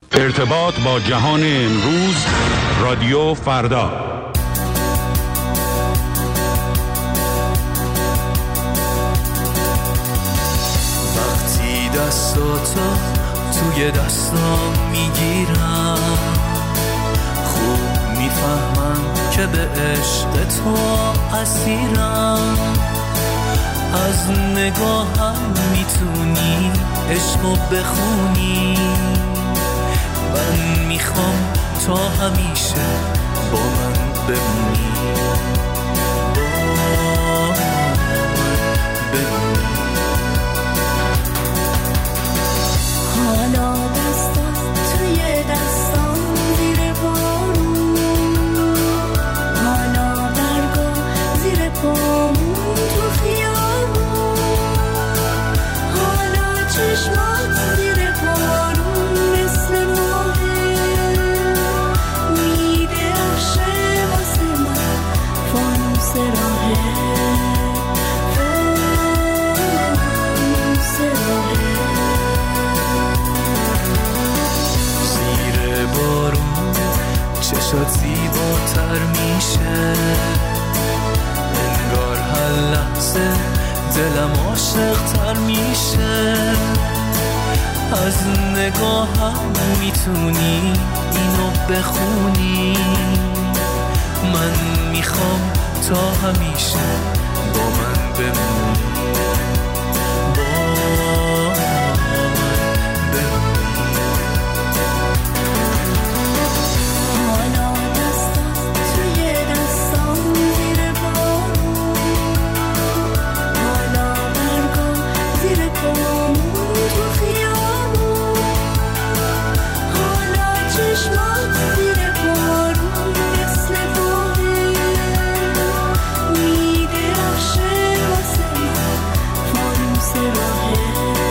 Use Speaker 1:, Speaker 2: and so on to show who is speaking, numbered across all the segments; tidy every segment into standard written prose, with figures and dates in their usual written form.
Speaker 1: ارتباط با جهان امروز، رادیو فردا.
Speaker 2: وقتی دستاتو توی دستام میگیرم، خوب میفهمم که به عشق تو اسیرم. از نگاهم میتونی عشقو بخونی، من میخوام تا همیشه با من بمونی، با من بمونی.
Speaker 3: حالا دستات توی دستام زیر بارون، حالا برگا زیر پامون تو خیابون، حالا چشمات زیر بارون مثل ماهه، میده عخشه واسه من فانوس راهه، فانوس راهه.
Speaker 2: زیر بارون چشات زیباتر میشه، انگار هر لحظه دلم عاشق‌تر میشه. از نگاهم میتونی اینو بخونی، من میخوام تا همیشه با من بمونی، با من بمونی.
Speaker 3: حالا دستات توی دستام زیر بارون، حالا برگا زیر پامون تو خیابون، حالا چشمات زیر بارون مثل باغه، میده عخشه واسه من فانوس راهه،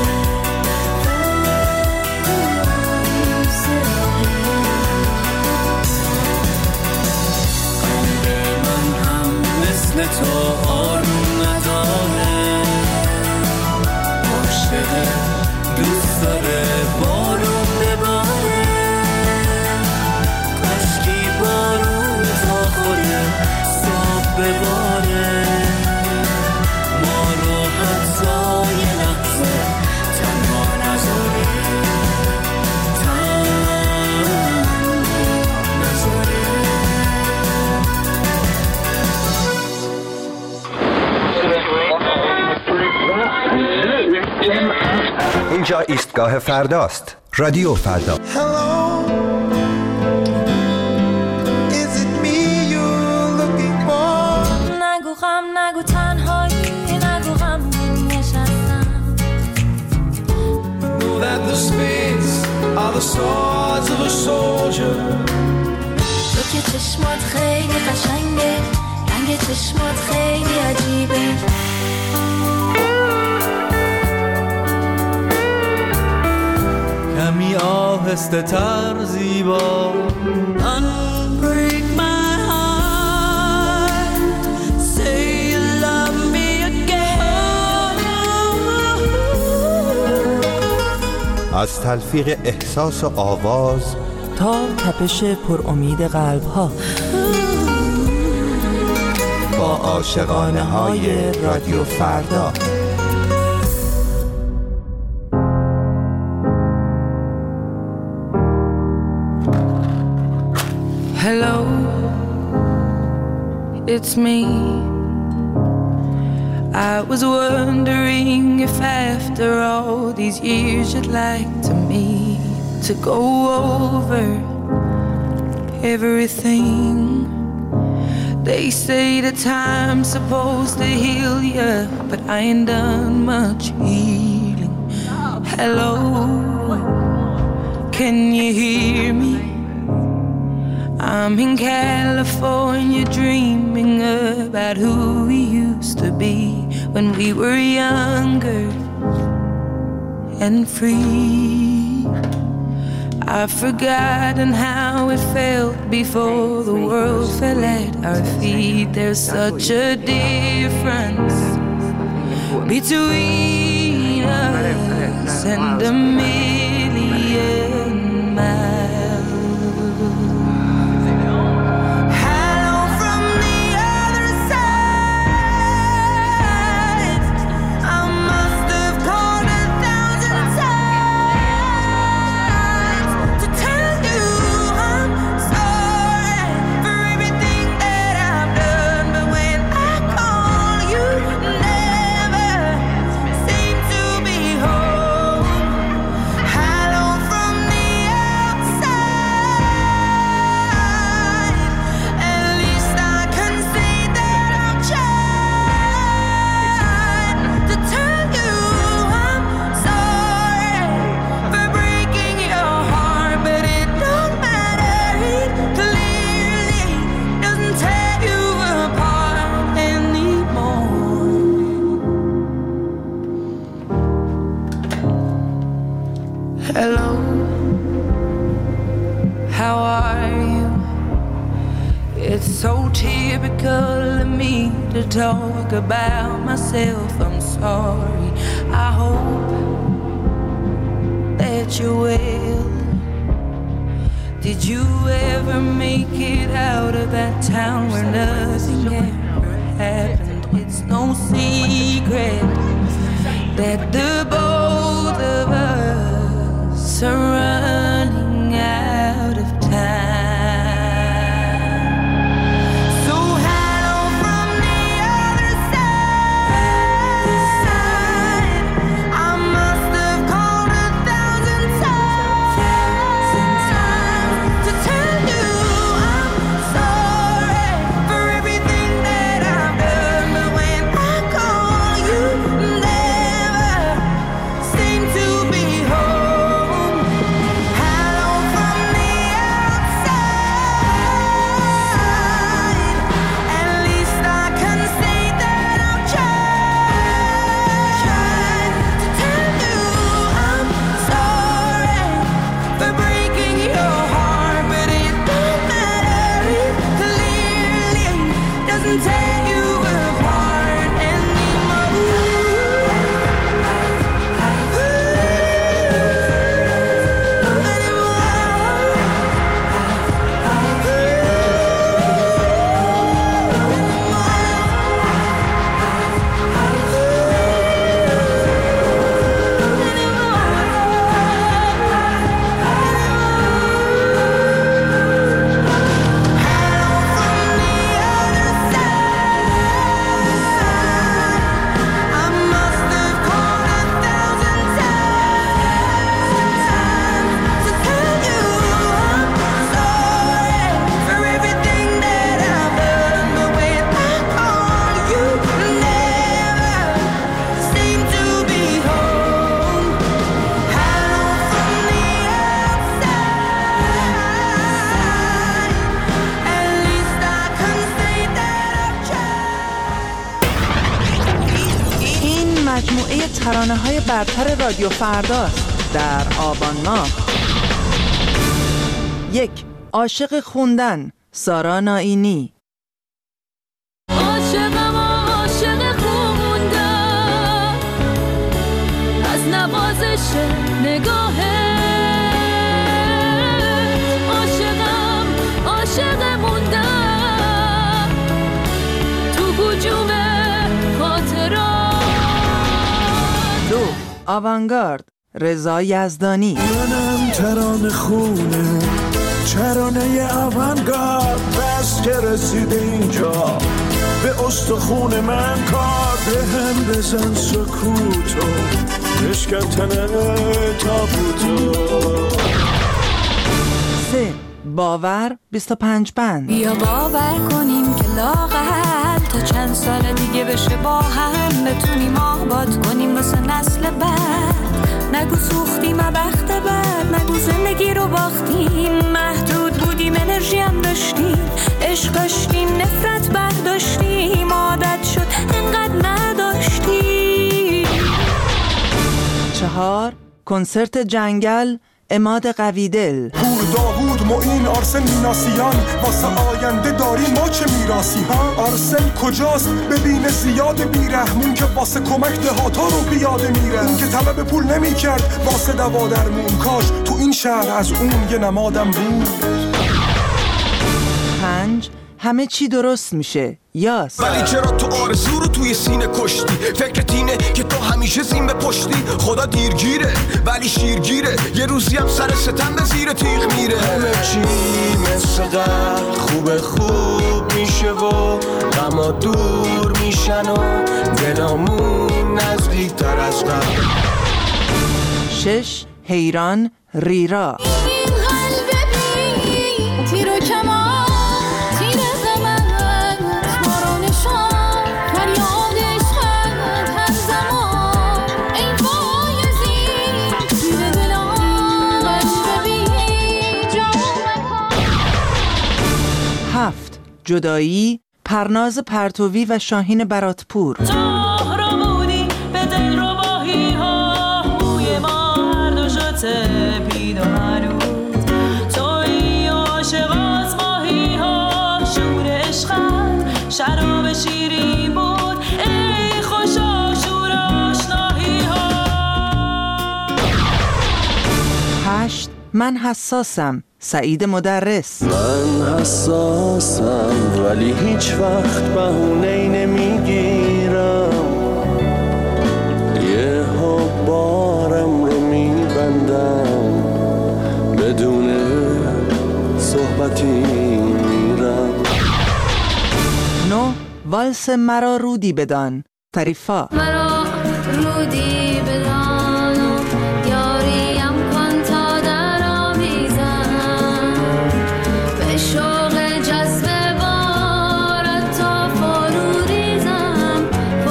Speaker 3: فانوس راهه.
Speaker 2: قلب من هم مثل تو آروم نداره، عاشق دوست داره بارون بباره، کاشکی بارون تا خود صاحب بباره، ما رو حتی یه لحظه تنها نذاره، تنها نذاره.
Speaker 4: اینجا ایستگاه فرداست. رادیو فردا.
Speaker 5: Hello, is it me you're looking for?
Speaker 3: نگو غم نگو تنهایی، نگو غم نشستم.
Speaker 5: Know that the spades are the swords of a soldier.
Speaker 3: تو که چشمات خیلی قشنگه، رنگ چشمات خیلی عجیبه.
Speaker 2: کمی آهسته تر زیبا.
Speaker 3: Unbreak my heart, say you love me again.
Speaker 4: از تلفیق احساس و آواز
Speaker 6: تا تپش پر امید قلب ها،
Speaker 4: با عاشقانه های رادیو فردا.
Speaker 6: Hello, it's me. I was wondering if after all these years you'd like to meet to go over everything. They say the time's supposed to heal ya, but I ain't done much healing. Hello, can you hear me? I'm in California dreaming about who we used to be when we were younger and free. I've forgotten how it felt before the world fell at our feet. There's such a difference between us and a million miles. How are you? It's so typical of me to talk about myself. I'm sorry. I hope that you're well. Did you ever make it out of that town where nothing ever happened? It's no secret that the both of us are running out of time. So hello from the other side. I must have called 1,000 times to tell you I'm sorry for everything that I've done. But when I call you, never seem to be home. Hello from the outside. At least I can say that I've tried to tell you I'm sorry for breaking your heart. But it don't matter, it clearly doesn't tear you apart
Speaker 7: مجموعه ترانه‌های برتر رادیو فرداست در آبان ماه. 1. عاشق خوندن، سارا نائینی.
Speaker 3: عاشقم عاشق خوندن، از نوازش نگاهه. عاشقم عاشق موندن تو هجوم خاطرات.
Speaker 7: 2. آوانگارد، رضا یزدانی.
Speaker 5: منم ترانه خونه، ترانه آوانگارد. بس که رسید اینجا به استخون من کار، به هم بزن سکوتو بشکن تنه تابوتو.
Speaker 7: 3. باور 25 بند.
Speaker 3: بیا باور کنیم که لااقل تا چند سال دیگه بشه با هم بتونیم آباد کنیم واسه نسل بعد. نگو سوختیم بخت بد، نگو زندگی رو باختیم، محدود بودیم انرژی هم داشتیم، عشق داشتیم نفرت برداشتیم، عادت شد انقدر نداشتیم.
Speaker 7: 4. کنسرت جنگل، عماد قویدل.
Speaker 5: پور داوود معین آرسن میناسیان، واسه آینده داریم ما چه میراسی ها. آرسن کجاست ببینه زیاد بیرحمون که واسه کمک دهاتا رو پیاده میره. اون که طلب پول نمی کرد واسه دوا درمون، کاش تو این شهر از اون یه نمادم بود.
Speaker 7: 5. همه چی درست میشه، یاس.
Speaker 8: ولی چرا تو آرزو رو توی سینه کشتی؟ فکرت اینه که تو همیشه زین به پشتی. خدا دیرگیره ولی شیرگیره، یه روزی هم سر ستم به زیر تیغ میره. همه چی مثل قبل خوب میشه و غما دور میشن و دلامون نزدیک تر از قبل.
Speaker 7: 6. حیران، ریرا.
Speaker 3: این قلب بی تیر و کمان، تیر غمت ما رو نشان، فریادش خط هم زمان. ای بایزی تیر دلان، قلب بی جا مکان.
Speaker 7: 7. جدایی، پرناز پرتوی و شاهین براتپور.
Speaker 9: بودی به دل رو باهی ها، بوی ما هر دو شده پیدا
Speaker 7: 8 من حساسم، سعید مدرس.
Speaker 9: من حساسم ولی هیچ وقت بهونه‌ای نمیگیرم، یه بارم رو میبندم، بدون صحبتی میرم.
Speaker 7: 9 والس مرا رودی بدان، طریفا.
Speaker 3: مرا رودی بدان یاریم کن تا در آمیزم، به شوق جذب بارت تا فروریزم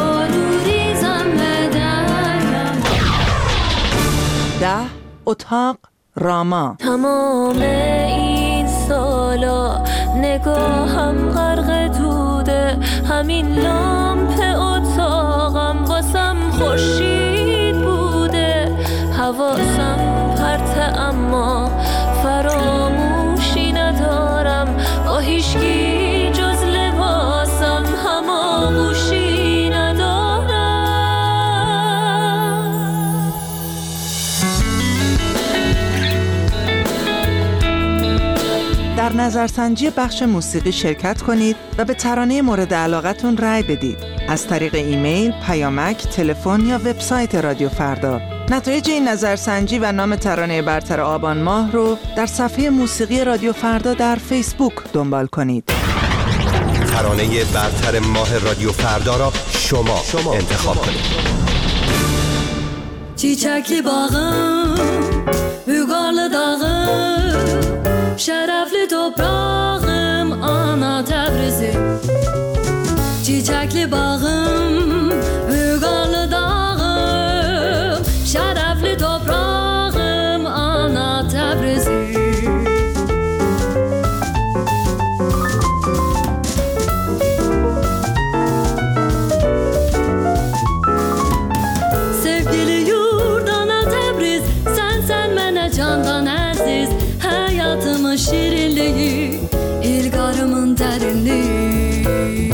Speaker 3: به درم.
Speaker 7: 10 اتاق راما.
Speaker 3: تمام این سالا نگاهم غرق دوده، همین لامپ اتاقم واسم خورشید بوده، حواسم پرته اما فراموشی ندارم، با هیچکی جز لباسم هماغوشی ندارم.
Speaker 7: در نظرسنجی بخش موسیقی شرکت کنید و به ترانه مورد علاقتون رأی بدید از طریق ایمیل، پیامک، تلفن یا وبسایت رادیو فردا. نتایج این نظرسنجی و نام ترانه برتر آبان ماه رو در صفحه موسیقی رادیو فردا در فیسبوک دنبال کنید.
Speaker 4: ترانه برتر ماه رادیو فردا را شما انتخاب کنید.
Speaker 3: چیچکلی باغım, Büyükarlı dağım, şerefli toprağım, ana Tebrizim. Çiçekli bağım, Büyükarlı dağım, şerefli toprağım, ana Tebrizim. Candan aziz, hayatımın şirinliği, ilgarımın derinliği.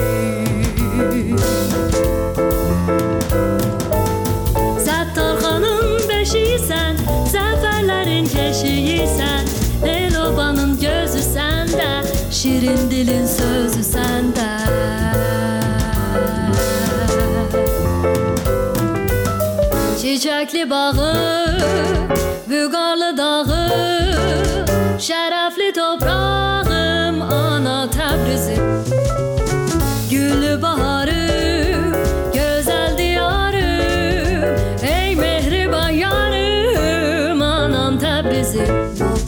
Speaker 3: Zettarxanın beşiysen, zaferlerin keşiysen, Elobanın gözü sende, şirin dilin sözü sende. Çiçekli bağı, Büyükarlı dağım, şerefli toprağım, ana Tebrizim. Güllü baharım, güzel diyarım, ey mehriban yarım, anam Tebrizim.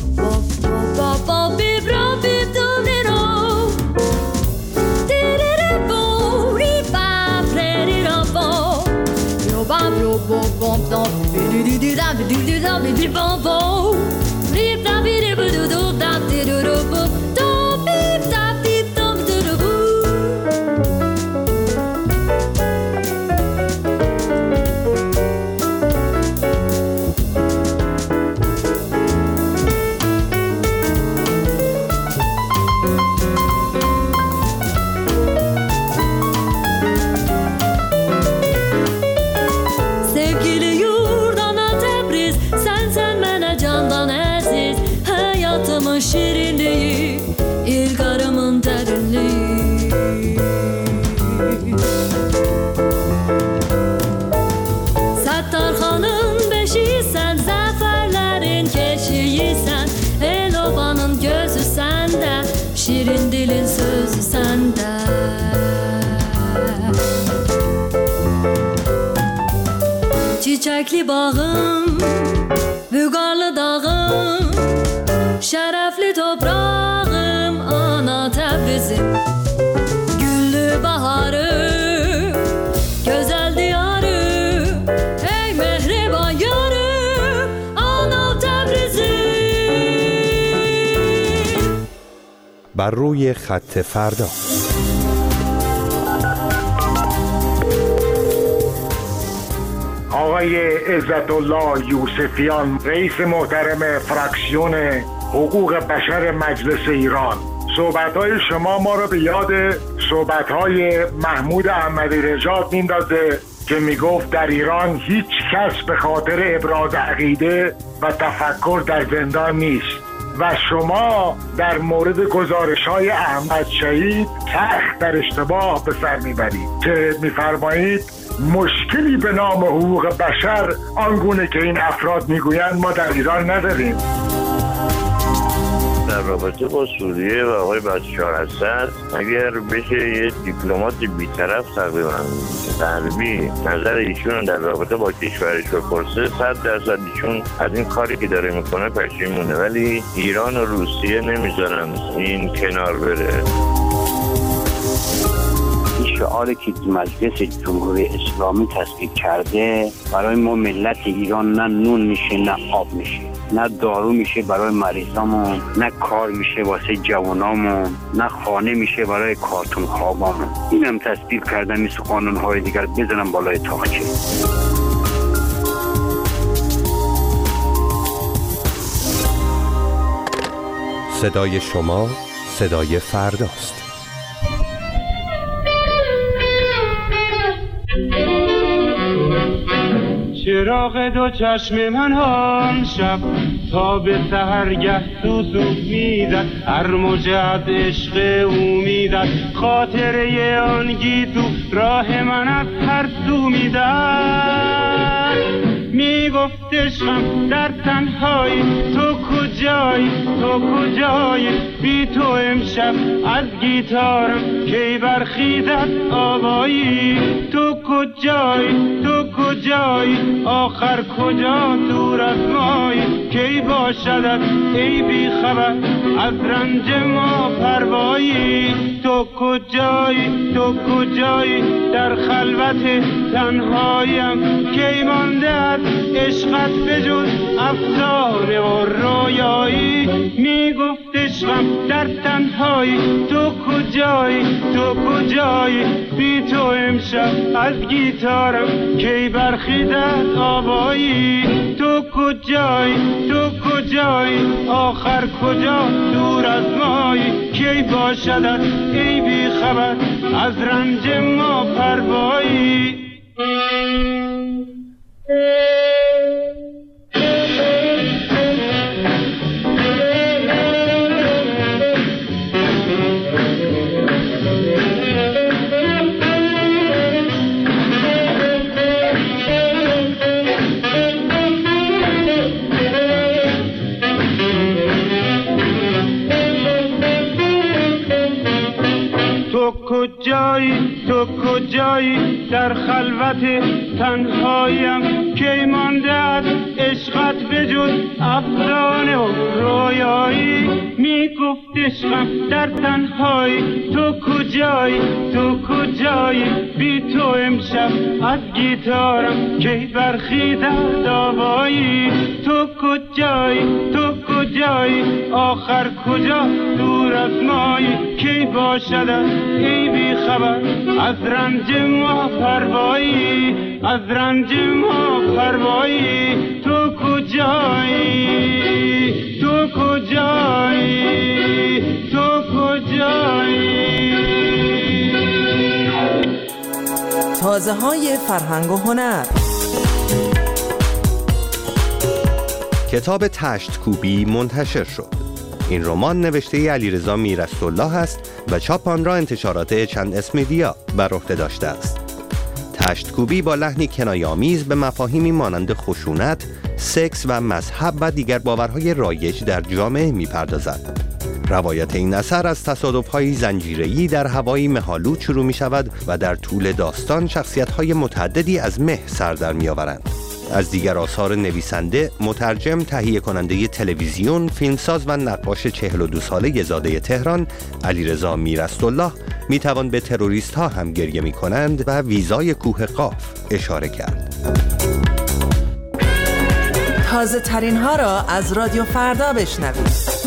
Speaker 3: Şirinliği, ilgarımın derinliği. Zettarxanın beşiysen, zaferlerin keşiysen, Elobanın gözü sende, şirin dilin sözü sende. Çiçekli bağım, Büyükarlı dağım, şerefli toprağım, ana Tebrizim. Güllü baharım, güzel diyarım, ey mehriban yarım, ana Tebrizim.
Speaker 4: بر روی خط فردا.
Speaker 10: آقای عزت الله یوسفیان، رئیس محترم فراکسیون حقوق بشر مجلس ایران، صحبت‌های شما ما رو به یاد صحبت‌های محمود احمدی نژاد میندازه که میگفت در ایران هیچ کس به خاطر ابراز عقیده و تفکر در زندان نیست و شما در مورد گزارش‌های احمد شهید سخت در اشتباه به سر میبرید که میفرمایید مشکلی به نام حقوق بشر آنگونه که این افراد میگویند ما در ایران نداریم.
Speaker 11: در رابطه با سوریه و آقای بشار اسد اگر بشه یه دیپلمات بی‌طرف تقریبا غربی نظر ایشون در رابطه با کشورش بپرسه 100% ایشون از این کاری که داره میکنه پشیمونه، ولی ایران و روسیه نمیذارن این کنار بره.
Speaker 12: شعاری که مجلس جمهوری اسلامی تصویب کرده برای ما ملت ایران نه نون میشه نه آب میشه، نه دارو میشه برای مریضامون، نه کار میشه واسه جوانامون، نه خانه میشه برای کارتون خوابامون. اینم تصویب کردن مثل قانونهای دیگر بزنم بالای تاقچه.
Speaker 4: صدای شما صدای فرداست.
Speaker 13: چراغ دو چشم من آن شب تا به سحرگه سوسو میزد، هر موج از عشق او میزد، خاطره آن گیسو راه من از هر سو میزد. میگفت عشقم در تنهایی تو کجایی، تو کجایی، بی تو امشب از گیتارم کی برخیزد آوایی. تو کجایی، تو کجایی، آخر کجا دور از مایی، کی باشدت ای بی خبر از رنج ما پروایی. تو کجایی، تو کجایی، در خلوت تنهاییم کی مانده از عشقت بجز افسانه و رویایی. میگفت عشقم در تنهایی تو کجایی، تو کجایی، بی تو امشب از گیتارم کی برخیزد آوایی. تو کجایی، تو کجایی، آخر کجا دور از مایی، کی باشدت ای بی خبر از رنج ما پروایی. کجایی، تو کجایی، در خلوت تنهاییم کی مانده از عشقت بجز افسانه و رویایی. میگفت عشقم در تنهایی تو کجایی، تو کجایی، بی تو امشب از گیتارم کی برخیزد آوایی. تو کجایی، تو کجایی، آخر کجا دور از مایی، کی باشدت ای بی خبر از رنج ما پروایی، از رنج ما پروایی. تو کجایی، تو کجایی، تو کجایی.
Speaker 7: تازه های فرهنگ و هنر.
Speaker 4: کتاب تشت‌کوبی منتشر شد. این رمان نوشته علیرضا میرست‌الله است و چاپ آن را انتشارات چند اسم میدیا بر عهده داشته است. تشت‌کوبی با لحنی کنایه‌آمیز به مفاهیمی مانند خشونت، سکس و مذهب و دیگر باورهای رایج در جامعه می‌پردازد. روایت این اثر از تصادف‌های زنجیره‌ای در هوایی مه‌آلود شروع می‌شود و در طول داستان شخصیت‌های متعددی از مه سر در می‌آورند. از دیگر آثار نویسنده، مترجم، تهیه کننده تلویزیون، فیلمساز و نقاش 42 ساله زاده تهران علیرضا میرست‌الله میتوان به تروریست ها هم گریه میکنند و ویزای کوه قاف اشاره کرد.
Speaker 7: تازه ترین ها را از رادیو فردا بشنوید.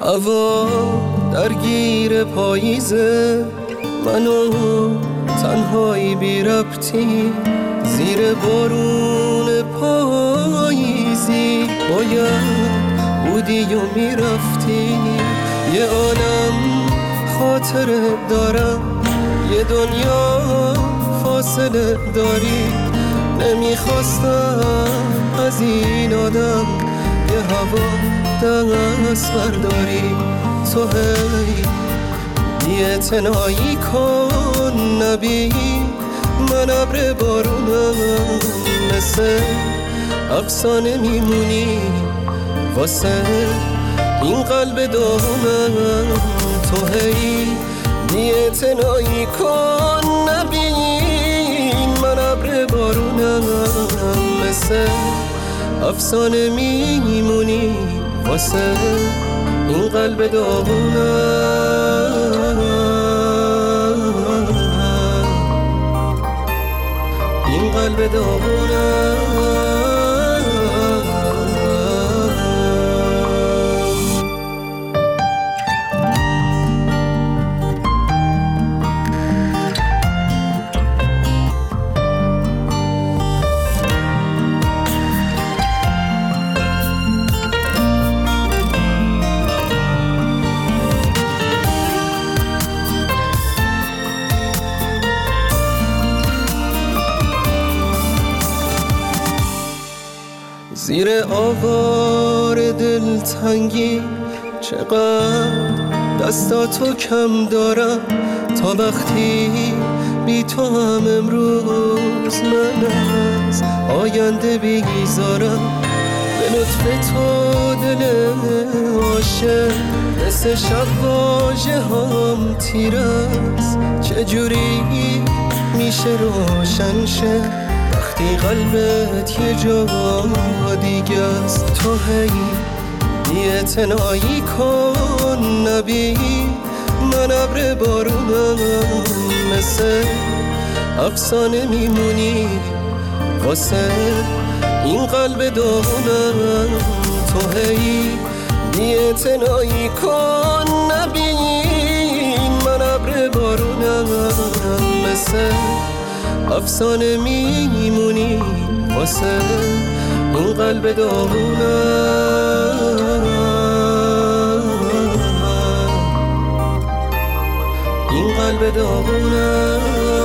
Speaker 14: هوا درگیر پاییزه، منو تنهایی بی ربطی زیر بارون پاییزی، باید بودی و میرفتی. یه عالم خاطره دارم، یه دنیا فاصله داری. نمیخواستم از این آدم یه هوا دست برداری. تو هی بی‌اعتنایی کن نبی، من ابر بارونم، مثل افسانه میمونی واسه این قلب داغونم. تو هی بی‌اعتنایی کن نبی، من ابر بارونم، مثل افسانه میمونی واسه این قلب داغونم، این قلب داغونم. زیر آوار دلتنگی چقدر دستاتو کم دارم، تا وقتی بی تو هم امروز من از آینده بیزارم. به لطف تو دل عاشق مثل شب واژه هم تیر است، چجوری میشه روشن شه وقتی قلبت یه جا دیگه است. تو هی بی‌اعتنایی کن نبی، من ابر بارونم، مثل افسانه میمونی واسه این قلب داغونم. تو هی بی‌اعتنایی کن نبی، من ابر بارونم، مثل افسانه میمونی واسه این قلب داغونم، این قلب داغونم.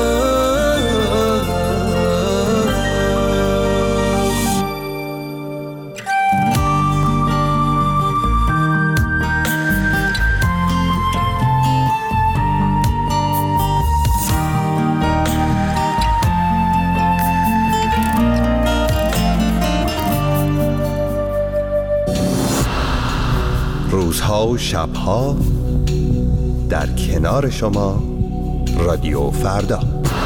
Speaker 4: روزها و شبها در کنار شما، رادیو فردا.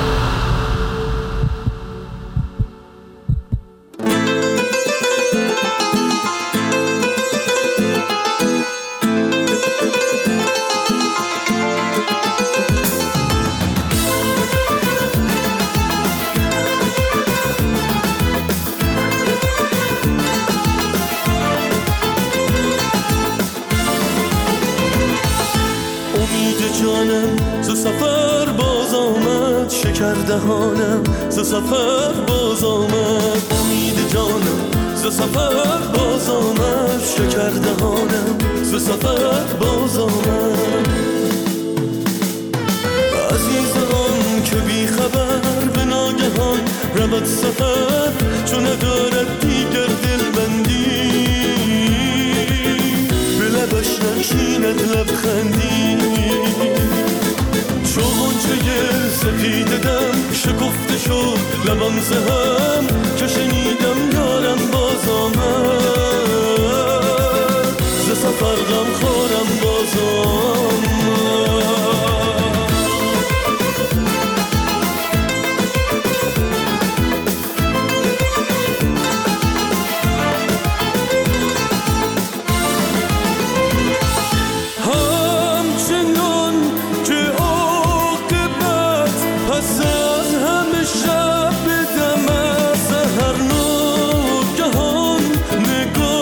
Speaker 9: دهانم ز سفر باز آمد، امید جانم ز سفر باز آمد، شکر دهانم ز سفر باز آمد. عزیزان که بی خبر به ناگهان رود سفر، چون ندارد دیگر دلبندی، به لبش نشیند لبخندی. چو غنچه سپیده دم شکفته شد لبم ز هم، که شنیدم یارم باز آمد، ز سفر غم خورم باز آمد. نگاه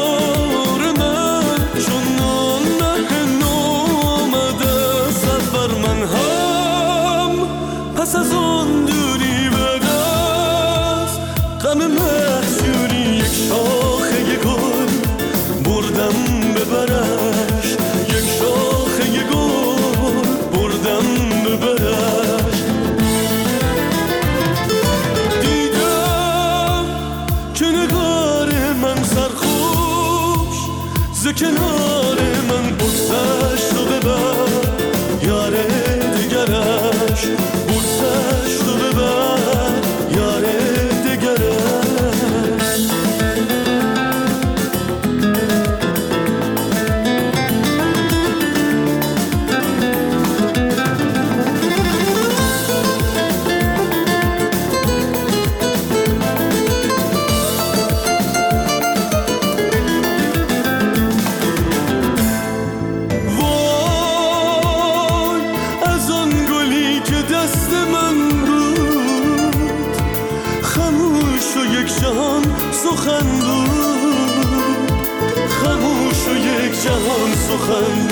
Speaker 9: سخن بود، خاموش و یک جهان سخن